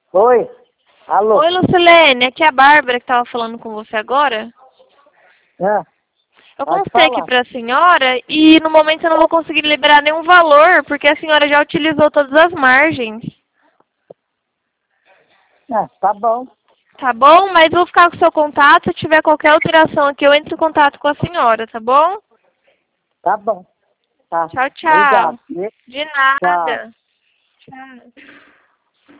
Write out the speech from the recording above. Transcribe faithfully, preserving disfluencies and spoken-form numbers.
Oi. Alô. Oi, Lucilene, aqui é a Bárbara que estava falando com você agora. É, Eu pode consultei aqui falar. para a senhora e no momento eu não vou conseguir liberar nenhum valor porque a senhora já utilizou todas as margens. É, tá bom. Tá bom? Mas vou ficar com o seu contato. Se tiver qualquer alteração aqui, eu entro em contato com a senhora, tá bom? Tá bom. Tá. Tchau, Obrigado. tchau. De Tchau. nada. Tchau.